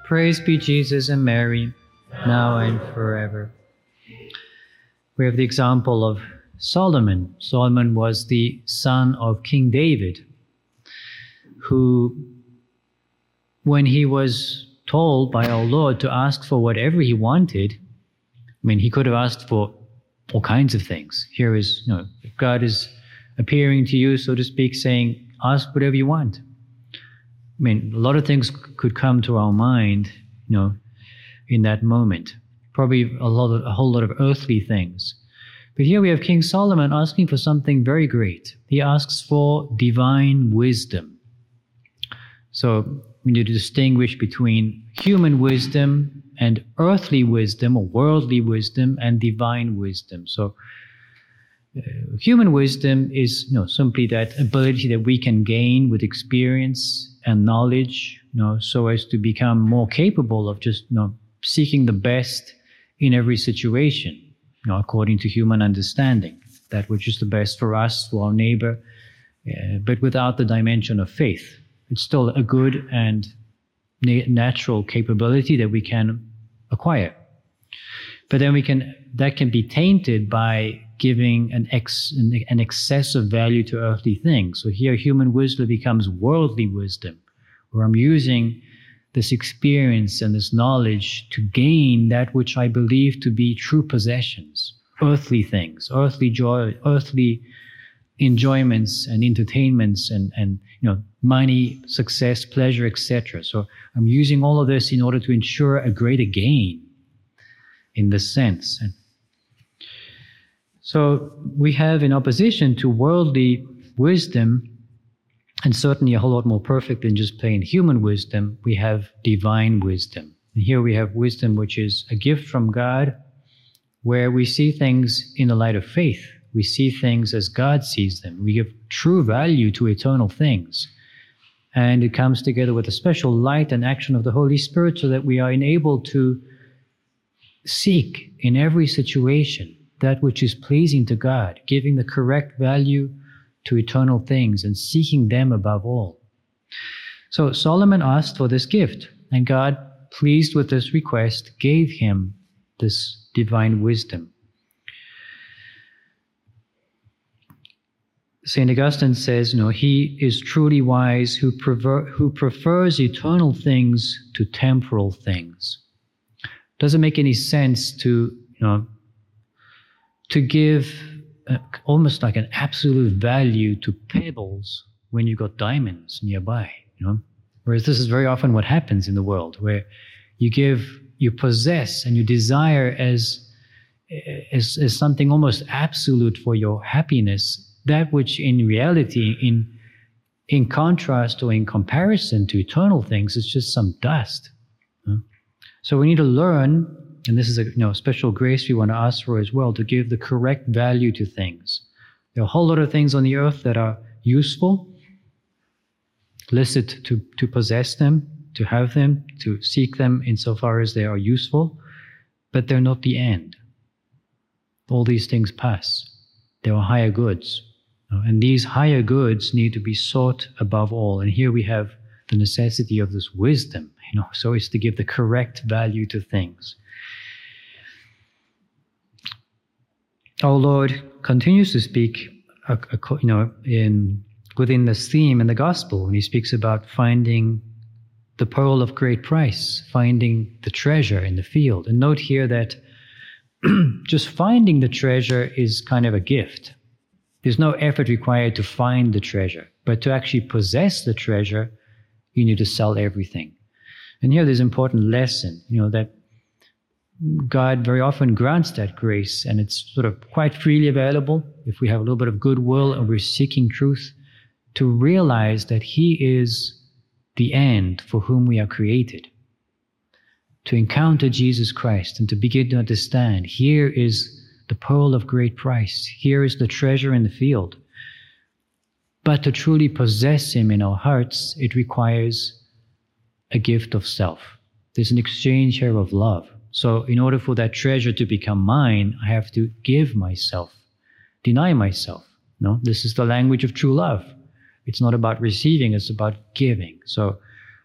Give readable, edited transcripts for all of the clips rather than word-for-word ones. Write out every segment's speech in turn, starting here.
Praise be Jesus and Mary, now and forever. We have the example of Solomon. Solomon was the son of King David, who, when he was told by our Lord to ask for whatever he wanted, he could have asked for all kinds of things. Here is, God is appearing to you, so to speak, saying, ask whatever you want. A lot of things could come to our mind, in that moment. Probably a whole lot of earthly things. But here we have King Solomon asking for something very great. He asks for divine wisdom. So we need to distinguish between human wisdom and earthly wisdom, or worldly wisdom, and divine wisdom. So human wisdom is simply that ability that we can gain with experience and knowledge, so as to become more capable of just seeking the best in every situation, according to human understanding, that which is the best for us, for our neighbor, but without the dimension of faith. It's still a good and natural capability that we can acquire. But then that can be tainted by giving an excessive value to earthly things. So here human wisdom becomes worldly wisdom, where I'm using this experience and this knowledge to gain that which I believe to be true possessions, earthly things, earthly joy, earthly enjoyments and entertainments and money, success, pleasure, etc. So I'm using all of this in order to ensure a greater gain in this sense. And so we have, in opposition to worldly wisdom, and certainly a whole lot more perfect than just plain human wisdom, we have divine wisdom. And here we have wisdom which is a gift from God, where we see things in the light of faith. We see things as God sees them. We give true value to eternal things. And it comes together with a special light and action of the Holy Spirit, so that we are enabled to seek in every situation that which is pleasing to God, giving the correct value to eternal things and seeking them above all. So Solomon asked for this gift, and God, pleased with this request, gave him this divine wisdom. St. Augustine says, he is truly wise who prefers eternal things to temporal things. Doesn't make any sense to give almost like an absolute value to pebbles when you've got diamonds nearby, Whereas this is very often what happens in the world, where you possess and you desire as something almost absolute for your happiness, that which in reality, in contrast or in comparison to eternal things, is just some dust. So we need to learn, and this is a special grace we want to ask for as well, to give the correct value to things. There are a whole lot of things on the earth that are useful, licit to possess them, to have them, to seek them insofar as they are useful, but they're not the end. All these things pass. There are higher goods. And these higher goods need to be sought above all. And here we have the necessity of this wisdom, so as to give the correct value to things. Our Lord continues to speak, within this theme in the Gospel, when he speaks about finding the pearl of great price, finding the treasure in the field. And note here that just finding the treasure is kind of a gift. There's no effort required to find the treasure, but to actually possess the treasure, you need to sell everything. And here there's an important lesson, that God very often grants that grace, and it's sort of quite freely available if we have a little bit of goodwill and we're seeking truth, to realize that He is the end for whom we are created. To encounter Jesus Christ and to begin to understand, here is the pearl of great price. Here is the treasure in the field. But to truly possess Him in our hearts, it requires a gift of self. There's an exchange here of love. So in order for that treasure to become mine, I have to give myself, deny myself. This is the language of true love. It's not about receiving, it's about giving. So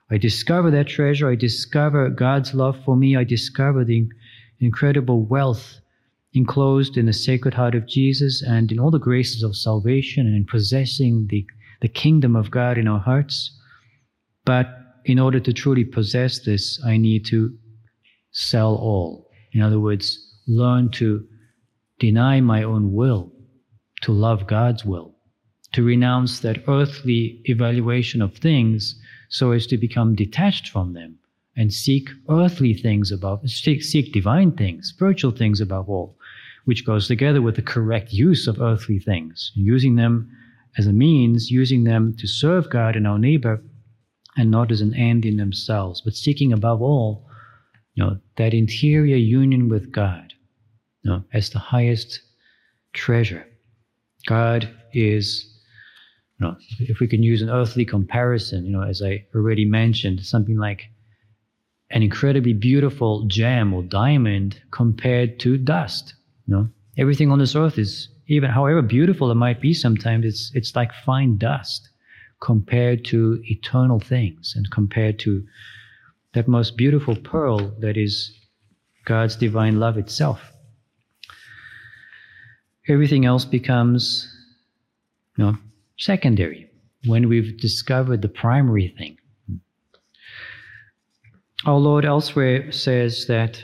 I discover that treasure. I discover God's love for me. I discover the incredible wealth enclosed in the Sacred Heart of Jesus and in all the graces of salvation and in possessing the kingdom of God in our hearts. But in order to truly possess this, I need to sell all. In other words, learn to deny my own will, to love God's will, to renounce that earthly evaluation of things so as to become detached from them and seek earthly things seek divine things, spiritual things above all, which goes together with the correct use of earthly things, using them as a means, using them to serve God and our neighbor, and not as an end in themselves, but seeking above all, that interior union with God, as the highest treasure. God is, if we can use an earthly comparison, as I already mentioned, something like an incredibly beautiful gem or diamond compared to dust. Everything on this earth is, even however beautiful it might be sometimes, it's like fine dust compared to eternal things and compared to that most beautiful pearl that is God's divine love itself. Everything else becomes, secondary when we've discovered the primary thing. Our Lord elsewhere says that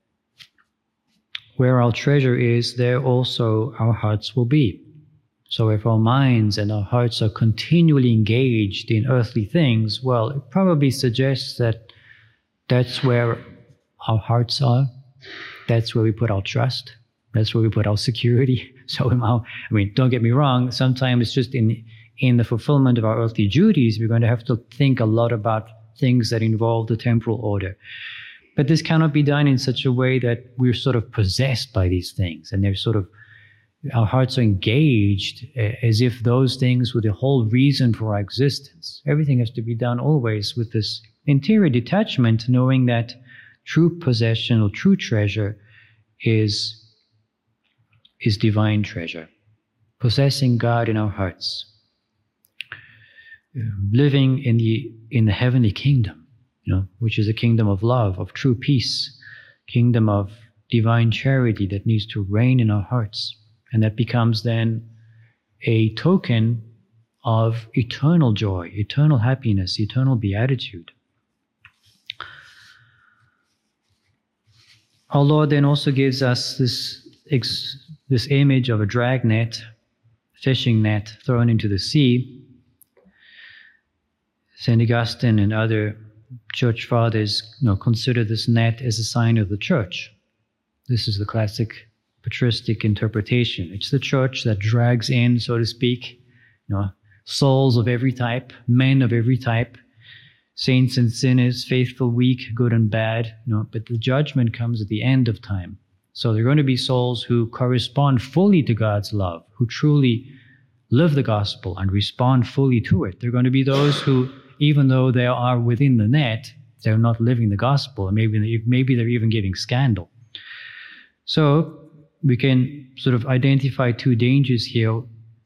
where our treasure is, there also our hearts will be. So if our minds and our hearts are continually engaged in earthly things, well, it probably suggests that that's where our hearts are. That's where we put our trust. That's where we put our security. So, don't get me wrong, sometimes just in the fulfillment of our earthly duties, we're going to have to think a lot about things that involve the temporal order. But this cannot be done in such a way that we're sort of possessed by these things, and our hearts are engaged as if those things were the whole reason for our existence. Everything has to be done always with this interior detachment, knowing that true possession or true treasure is divine treasure. Possessing God in our hearts. Living in the heavenly kingdom, which is a kingdom of love, of true peace, kingdom of divine charity that needs to reign in our hearts. And that becomes then a token of eternal joy, eternal happiness, eternal beatitude. Our Lord then also gives us this image of a dragnet, fishing net thrown into the sea. St. Augustine and other church fathers consider this net as a sign of the church. This is the classic patristic interpretation. It's the church that drags in, so to speak, souls of every type, men of every type, saints and sinners, faithful, weak, good and bad. But the judgment comes at the end of time. So there are going to be souls who correspond fully to God's love, who truly live the gospel and respond fully to it. There are going to be those who, even though they are within the net, they're not living the gospel, and maybe they're even giving scandal. So we can sort of identify two dangers here,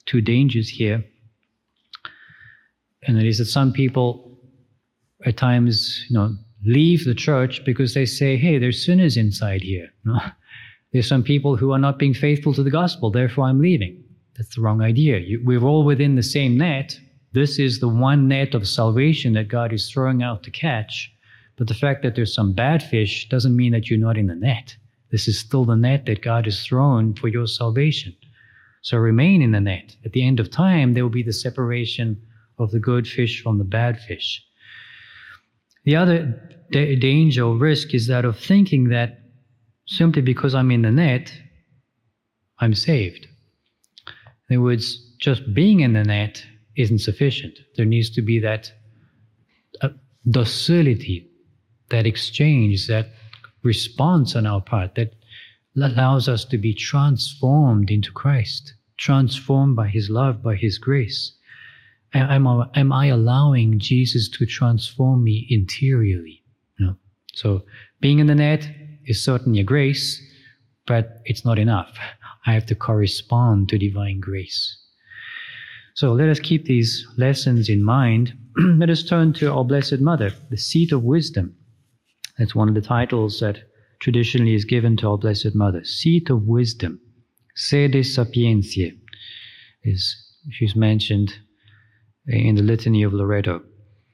and that is that some people at times, leave the church because they say, hey, there's sinners inside here. There's some people who are not being faithful to the gospel, therefore I'm leaving. That's the wrong idea. We're all within the same net. This is the one net of salvation that God is throwing out to catch. But the fact that there's some bad fish doesn't mean that you're not in the net. This is still the net that God has thrown for your salvation. So remain in the net. At the end of time, there will be the separation of the good fish from the bad fish. The other danger or risk is that of thinking that simply because I'm in the net, I'm saved. In other words, just being in the net isn't sufficient. There needs to be that docility, that exchange, that response on our part that allows us to be transformed into Christ, transformed by His love, by His grace. Am I allowing Jesus to transform me interiorly? So being in the net is certainly a grace, but it's not enough. I have to correspond to divine grace. So let us keep these lessons in mind let us turn to our Blessed Mother, the seat of wisdom. That's one of the titles that traditionally is given to our Blessed Mother, seat of wisdom. Sede sapientiae, she's mentioned in the Litany of Loreto.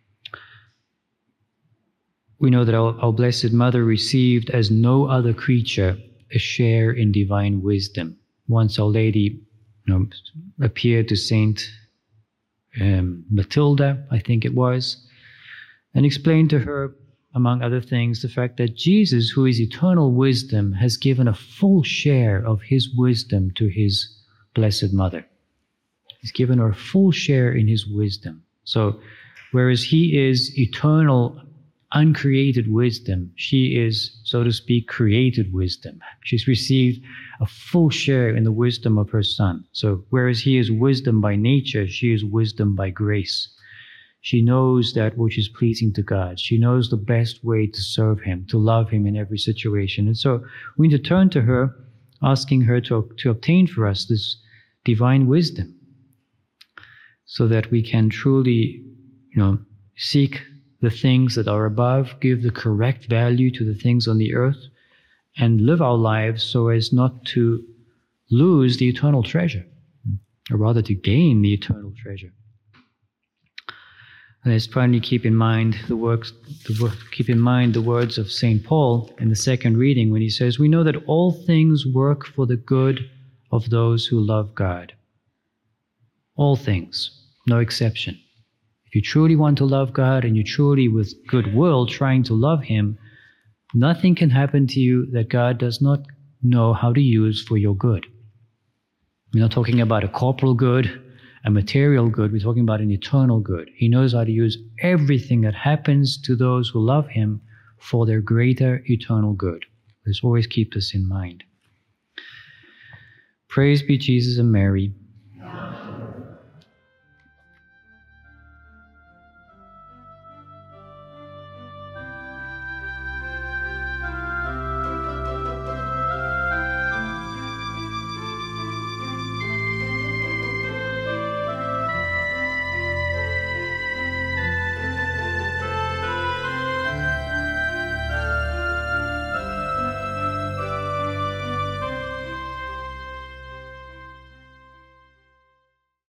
We know that our Blessed Mother received as no other creature a share in divine wisdom. Once Our Lady appeared to Saint Matilda, I think it was, and explained to her, among other things, the fact that Jesus, who is eternal wisdom, has given a full share of his wisdom to his Blessed Mother. He's given her a full share in his wisdom. So, whereas he is eternal, uncreated wisdom, she is, so to speak, created wisdom. She's received a full share in the wisdom of her Son. So, whereas he is wisdom by nature, she is wisdom by grace. She knows that which is pleasing to God. She knows the best way to serve him, to love him in every situation. And so we need to turn to her, asking her to obtain for us this divine wisdom, so that we can truly, seek the things that are above, give the correct value to the things on the earth, and live our lives so as not to lose the eternal treasure, or rather to gain the eternal treasure. And let's finally keep in mind the words of St. Paul in the second reading when he says, "We know that all things work for the good of those who love God." All things, no exception. If you truly want to love God and you truly with goodwill trying to love him, nothing can happen to you that God does not know how to use for your good. We're not talking about a corporal good, a material good. We're talking about an eternal good. He knows how to use everything that happens to those who love him for their greater eternal good. Let's always keep this in mind. Praise be Jesus and Mary.